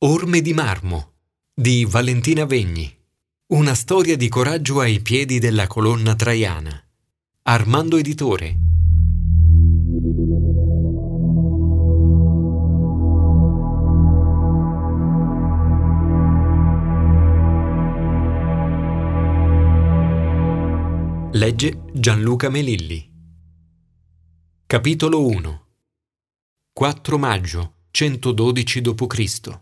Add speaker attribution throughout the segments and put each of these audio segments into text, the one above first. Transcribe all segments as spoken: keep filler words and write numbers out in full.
Speaker 1: Orme di marmo di Valentina Vegni. Una storia di coraggio ai piedi della colonna traiana. Armando Editore. Legge Gianluca Melilli. Capitolo uno. quattro maggio centododici dopo Cristo.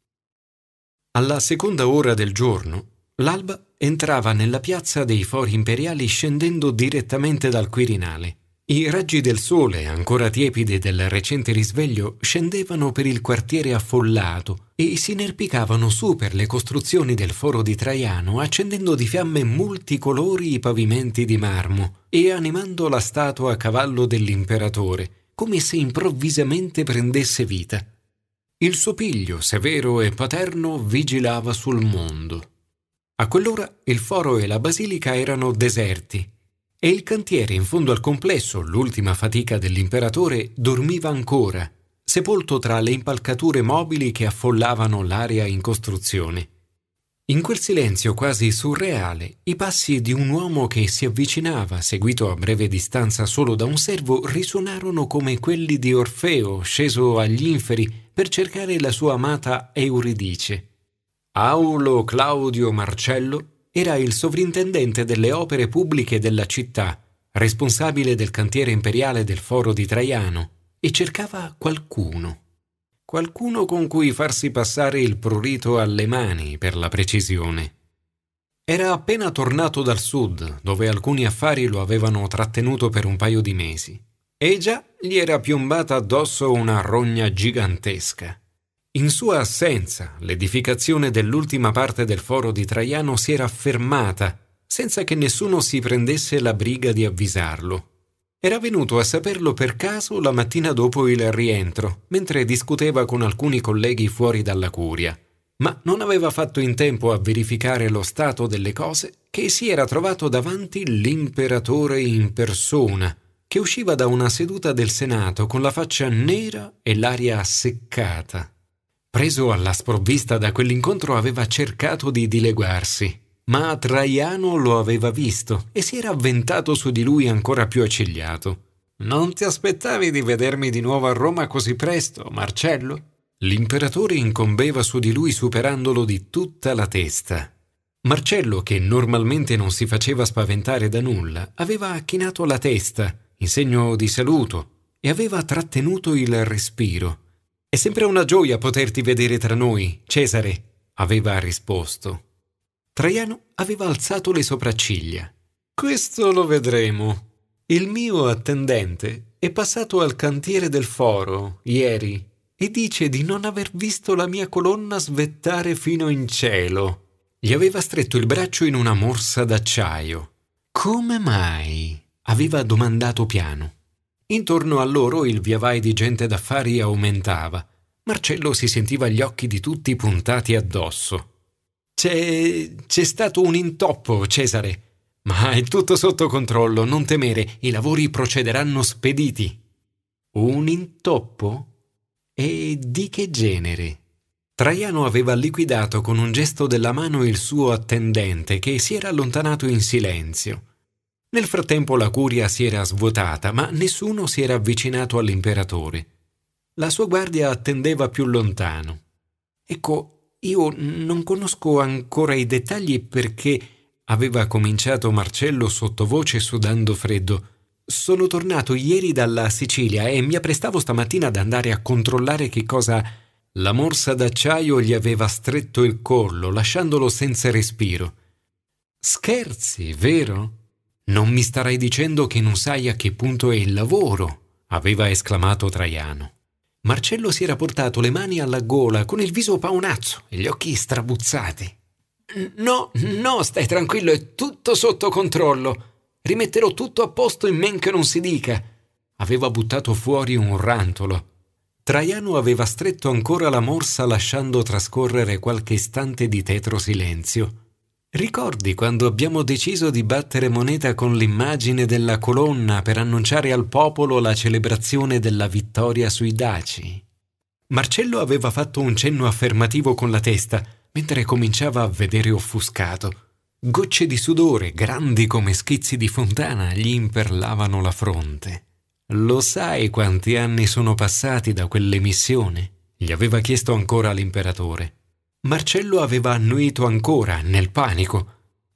Speaker 1: Alla seconda ora del giorno, l'alba entrava nella piazza dei Fori Imperiali scendendo direttamente dal Quirinale. I raggi del sole, ancora tiepidi del recente risveglio, scendevano per il quartiere affollato e si inerpicavano su per le costruzioni del Foro di Traiano, accendendo di fiamme multicolori i pavimenti di marmo e animando la statua a cavallo dell'imperatore, come se improvvisamente prendesse vita. Il suo piglio, severo e paterno, vigilava sul mondo. A quell'ora il foro e la basilica erano deserti e il cantiere in fondo al complesso, l'ultima fatica dell'imperatore, dormiva ancora, sepolto tra le impalcature mobili che affollavano l'area in costruzione. In quel silenzio quasi surreale, i passi di un uomo che si avvicinava, seguito a breve distanza solo da un servo, risuonarono come quelli di Orfeo sceso agli inferi per cercare la sua amata Euridice. Aulo Claudio Marcello era il sovrintendente delle opere pubbliche della città, responsabile del cantiere imperiale del Foro di Traiano, e cercava qualcuno. Qualcuno con cui farsi passare il prurito alle mani, per la precisione. Era appena tornato dal sud, dove alcuni affari lo avevano trattenuto per un paio di mesi. E già gli era piombata addosso una rogna gigantesca. In sua assenza, l'edificazione dell'ultima parte del Foro di Traiano si era fermata, senza che nessuno si prendesse la briga di avvisarlo. Era venuto a saperlo per caso la mattina dopo il rientro, mentre discuteva con alcuni colleghi fuori dalla curia, ma non aveva fatto in tempo a verificare lo stato delle cose che si era trovato davanti l'imperatore in persona, che usciva da una seduta del Senato con la faccia nera e l'aria seccata. Preso alla sprovvista da quell'incontro, aveva cercato di dileguarsi, ma Traiano lo aveva visto e si era avventato su di lui ancora più accigliato. «Non ti aspettavi di vedermi di nuovo a Roma così presto, Marcello?» L'imperatore incombeva su di lui superandolo di tutta la testa. Marcello, che normalmente non si faceva spaventare da nulla, aveva chinato la testa in segno di saluto e aveva trattenuto il respiro. «È sempre una gioia poterti vedere tra noi, Cesare», aveva risposto. Traiano aveva alzato le sopracciglia. «Questo lo vedremo. Il mio attendente è passato al cantiere del foro ieri e dice di non aver visto la mia colonna svettare fino in cielo». Gli aveva stretto il braccio in una morsa d'acciaio. «Come mai?» aveva domandato piano. Intorno a loro il viavai di gente d'affari aumentava. Marcello si sentiva gli occhi di tutti puntati addosso. C'è, c'è stato un intoppo, Cesare, ma è tutto sotto controllo, non temere, i lavori procederanno spediti». «Un intoppo? E di che genere?» Traiano aveva liquidato con un gesto della mano il suo attendente, che si era allontanato in silenzio. Nel frattempo la curia si era svuotata, ma nessuno si era avvicinato all'imperatore. La sua guardia attendeva più lontano. «Ecco, io non conosco ancora i dettagli perché», aveva cominciato Marcello sottovoce sudando freddo, «sono tornato ieri dalla Sicilia e mi apprestavo stamattina ad andare a controllare che cosa...» La morsa d'acciaio gli aveva stretto il collo, lasciandolo senza respiro. «Scherzi, vero? Non mi starai dicendo che non sai a che punto è il lavoro?» aveva esclamato Traiano. Marcello si era portato le mani alla gola con il viso paonazzo e gli occhi strabuzzati. «No, no, stai tranquillo, è tutto sotto controllo. Rimetterò tutto a posto in men che non si dica». Aveva buttato fuori un rantolo. Traiano aveva stretto ancora la morsa lasciando trascorrere qualche istante di tetro silenzio. «Ricordi quando abbiamo deciso di battere moneta con l'immagine della colonna per annunciare al popolo la celebrazione della vittoria sui Daci?» Marcello aveva fatto un cenno affermativo con la testa, mentre cominciava a vedere offuscato. Gocce di sudore, grandi come schizzi di fontana, gli imperlavano la fronte. «Lo sai quanti anni sono passati da quell'emissione?» gli aveva chiesto ancora l'imperatore. Marcello aveva annuito ancora, nel panico.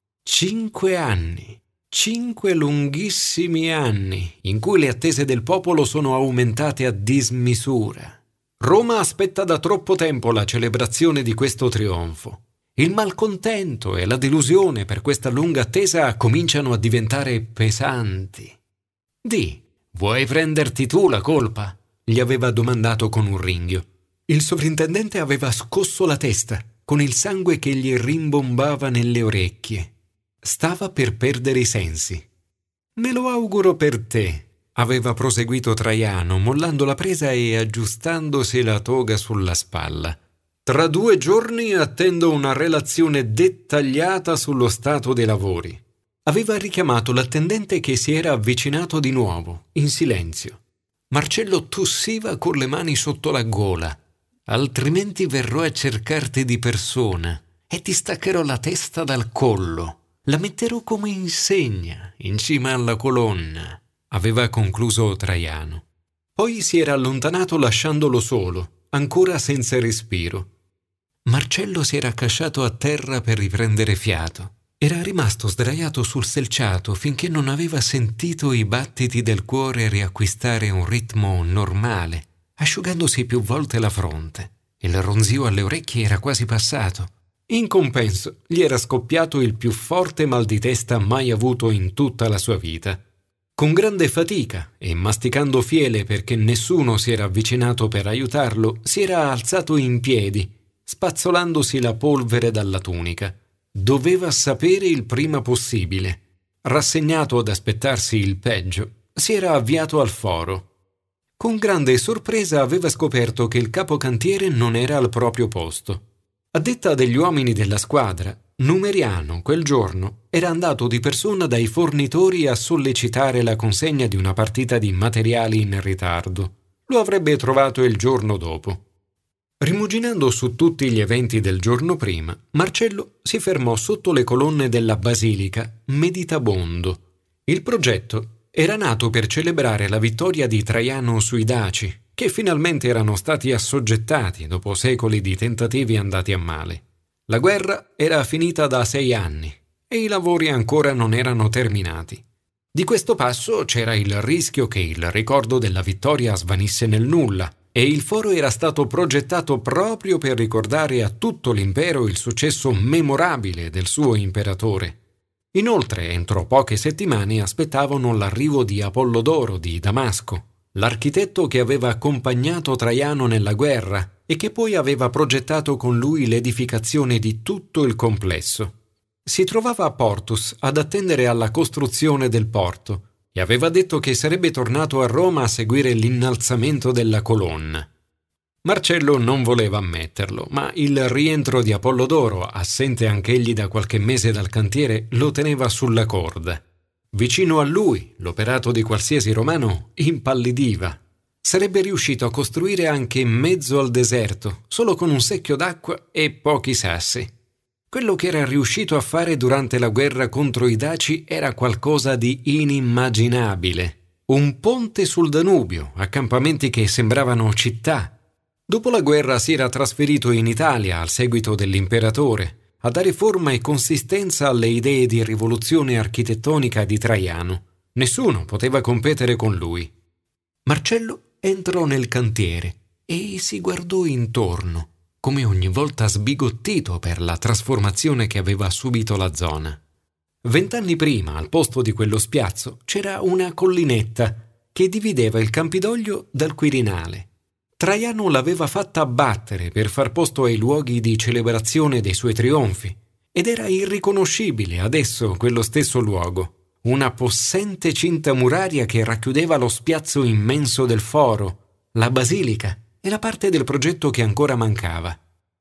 Speaker 1: Cinque anni, cinque lunghissimi anni, in cui le attese del popolo sono aumentate a dismisura. Roma aspetta da troppo tempo la celebrazione di questo trionfo. Il malcontento e la delusione per questa lunga attesa cominciano a diventare pesanti. «Di, vuoi prenderti tu la colpa?» gli aveva domandato con un ringhio. Il sovrintendente aveva scosso la testa, con il sangue che gli rimbombava nelle orecchie. Stava per perdere i sensi. «Me lo auguro per te», aveva proseguito Traiano, mollando la presa e aggiustandosi la toga sulla spalla. «Tra due giorni attendo una relazione dettagliata sullo stato dei lavori». Aveva richiamato l'attendente che si era avvicinato di nuovo, in silenzio. Marcello tossiva con le mani sotto la gola. «Altrimenti verrò a cercarti di persona e ti staccherò la testa dal collo. La metterò come insegna, in cima alla colonna», aveva concluso Traiano. Poi si era allontanato lasciandolo solo, ancora senza respiro. Marcello si era accasciato a terra per riprendere fiato. Era rimasto sdraiato sul selciato finché non aveva sentito i battiti del cuore riacquistare un ritmo normale, asciugandosi più volte la fronte. Il ronzio alle orecchie era quasi passato. In compenso, gli era scoppiato il più forte mal di testa mai avuto in tutta la sua vita. Con grande fatica e masticando fiele perché nessuno si era avvicinato per aiutarlo, si era alzato in piedi, spazzolandosi la polvere dalla tunica. Doveva sapere il prima possibile. Rassegnato ad aspettarsi il peggio, si era avviato al foro. Con grande sorpresa aveva scoperto che il capocantiere non era al proprio posto. A detta degli uomini della squadra, Numeriano, quel giorno, era andato di persona dai fornitori a sollecitare la consegna di una partita di materiali in ritardo. Lo avrebbe trovato il giorno dopo. Rimuginando su tutti gli eventi del giorno prima, Marcello si fermò sotto le colonne della basilica, meditabondo. Il progetto era nato per celebrare la vittoria di Traiano sui Daci, che finalmente erano stati assoggettati dopo secoli di tentativi andati a male. La guerra era finita da sei anni e i lavori ancora non erano terminati. Di questo passo c'era il rischio che il ricordo della vittoria svanisse nel nulla e il foro era stato progettato proprio per ricordare a tutto l'impero il successo memorabile del suo imperatore. Inoltre, entro poche settimane aspettavano l'arrivo di Apollodoro di Damasco, l'architetto che aveva accompagnato Traiano nella guerra e che poi aveva progettato con lui l'edificazione di tutto il complesso. Si trovava a Portus ad attendere alla costruzione del porto e aveva detto che sarebbe tornato a Roma a seguire l'innalzamento della colonna. Marcello non voleva ammetterlo, ma il rientro di Apollodoro, assente anch'egli da qualche mese dal cantiere, lo teneva sulla corda. Vicino a lui, l'operato di qualsiasi romano impallidiva. Sarebbe riuscito a costruire anche in mezzo al deserto, solo con un secchio d'acqua e pochi sassi. Quello che era riuscito a fare durante la guerra contro i Daci era qualcosa di inimmaginabile. Un ponte sul Danubio, accampamenti che sembravano città. Dopo la guerra si era trasferito in Italia al seguito dell'imperatore, a dare forma e consistenza alle idee di rivoluzione architettonica di Traiano. Nessuno poteva competere con lui. Marcello entrò nel cantiere e si guardò intorno, come ogni volta sbigottito per la trasformazione che aveva subito la zona. Vent'anni prima, al posto di quello spiazzo, c'era una collinetta che divideva il Campidoglio dal Quirinale. Traiano l'aveva fatta abbattere per far posto ai luoghi di celebrazione dei suoi trionfi, ed era irriconoscibile adesso quello stesso luogo, una possente cinta muraria che racchiudeva lo spiazzo immenso del foro, la basilica e la parte del progetto che ancora mancava.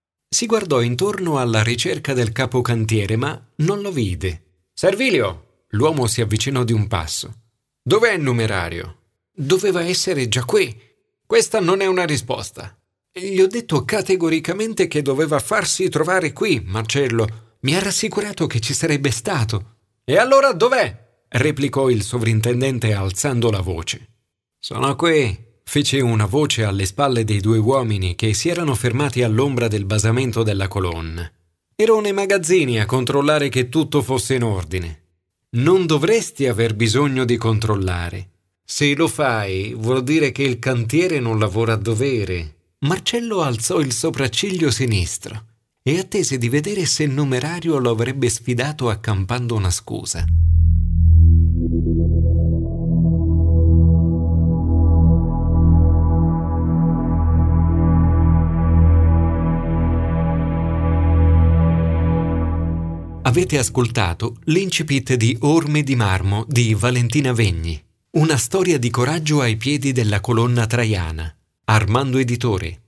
Speaker 1: Si guardò intorno alla ricerca del capocantiere, ma non lo vide. «Servilio!» L'uomo si avvicinò di un passo. «Dov'è il numerario?» «Doveva essere già qui. Questa non è una risposta». Gli ho detto categoricamente che doveva farsi trovare qui, Marcello. Mi ha rassicurato che ci sarebbe stato. E allora dov'è? Replicò il sovrintendente alzando la voce. Sono qui, fece una voce alle spalle dei due uomini che si erano fermati all'ombra del basamento della colonna. Ero nei magazzini a controllare che tutto fosse in ordine. Non dovresti aver bisogno di controllare. Se lo fai, vuol dire che il cantiere non lavora a dovere. Marcello alzò il sopracciglio sinistro e attese di vedere se il numerario lo avrebbe sfidato accampando una scusa. Avete ascoltato l'incipit di Orme di Marmo di Valentina Vegni, una storia di coraggio ai piedi della colonna traiana. Armando Editore.